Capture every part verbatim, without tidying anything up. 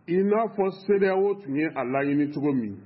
I n'a fɔ C E D E A O tun ye a laɲini cogo min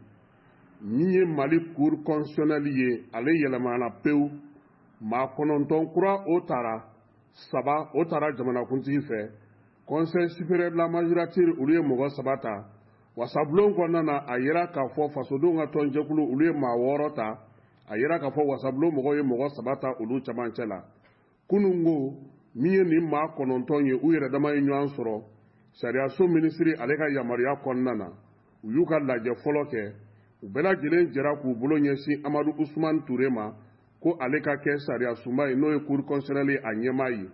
min ye Mali Cour constitutionnelle ye ale yɛlɛmana pewu maa kɔnɔntɔn kura o taara saba o taara jamanakuntigi fɛ Conseil supérieur de la magistrature olu ye mɔgɔ saba ta wasabulon kɔnɔna na a yera k'a fɔ fasodenw ka tɔnjɛkulu olu ye maa wɔɔrɔ ta a yera k'a fɔ wasabulon mɔgɔw ye mɔgɔ saba ta olu camancɛ la kunun ko min ye nin maa kɔnɔntɔn ye u yɛrɛ dama ye ɲɔgɔn sɔrɔ sariyaso minisiri ale ka yamaruya kɔnɔna na u y'u ka lajɛ fɔlɔ kɛ u bɛɛ lajɛlen jɛra k'u bolo ɲɛsin Amadu Usman Ture ma ko ale ka kɛ sariya sunba ye n'o ye Cour constitutionnelle a ɲɛmaa ye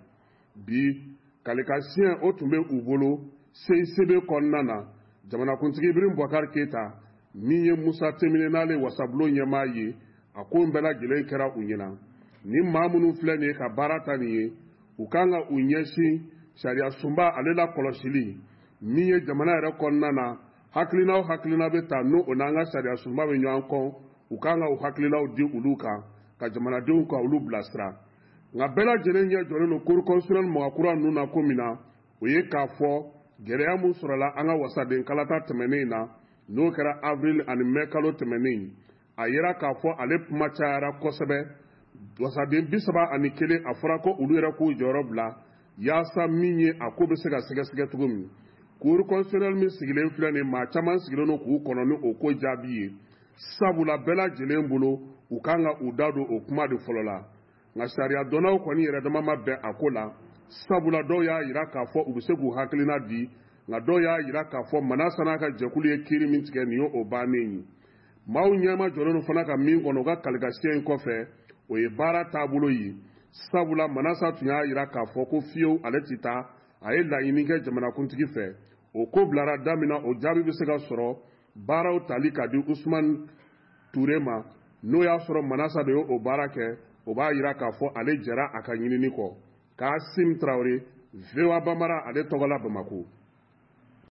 bi kalekan o tun bɛ u bolo C I C B kɔnɔna na jamanakuntigi Ibrahim Boubacar Keita min ye Musa Temine n'ale wasabulon ɲɛmaa ye a ko bɛɛ lajɛlen kɛra u ɲɛna ni maa minnu filɛ nin ye ka baara ta nin ye u kan ka u ɲɛsin sariya sunba ale la kɔlɔsili min ye jamana yɛrɛ kɔnɔna na hakilinaw hakilina bɛ ta n'o n'an ka sariya sunba bɛ ɲɔgɔn kɔ u kan ka u hakilinaw di olu kan ka jamanadenw ka olu bilasira nka bɛɛ lajɛlen ɲɛ jɔlen don Cour constitutionnelle mɔgɔkura ninnu na ko min na o ye k'a fɔ gɛlɛya mun sɔrɔla an ka wasaden kalata tɛmɛnen na n'o kɛra avril ani mai kalo tɛmɛnen a yera k'a fɔ ale kuma cayara kosɛbɛ wasaden bi saba ani kelen a fɔra ko olu yɛrɛ k'u jɔyɔrɔ bila yaasa min ye a ko bɛ se ka sɛgɛsɛgɛ cogo min Cour constitutionnelle min sigilen filɛ nin maa caman sigilen don k'u kɔnɔ ni o ko jaabi ye sabula bɛɛ lajɛlen bolo u kan ka u da don o kuma de fɔlɔ la nka sariya dɔnnaw kɔni yɛrɛ dama ma bɛn a ko la sabula dɔw y'a yira k'a fɔ u bɛ se k'u hakilina di nka dɔw y'a yira k'a fɔ Manasa n'a ka jɛkulu ye kiiri min tigɛ nin ye o bannen ye maaw ɲɛma jɔlen don fana ka min kɔnɔ u ka kalekan in kɔfɛ o ye baara taabolo ye sabula Manasa tun y'a yira k'a fɔ ko fiyewu ale ti taa a ye laɲini kɛ jamanakuntigi fɛ o ko bilara da min na o jaabi bɛ se ka sɔrɔ baaraw tali ka di Usman Ture ma n'o y'a sɔrɔ Manasa de ye o baara kɛ o b'a yira k'a fɔ ale jɛra a ka ɲinini kɔ Kasim Traoré V O A Bambara ale tɔgɔla Bamako.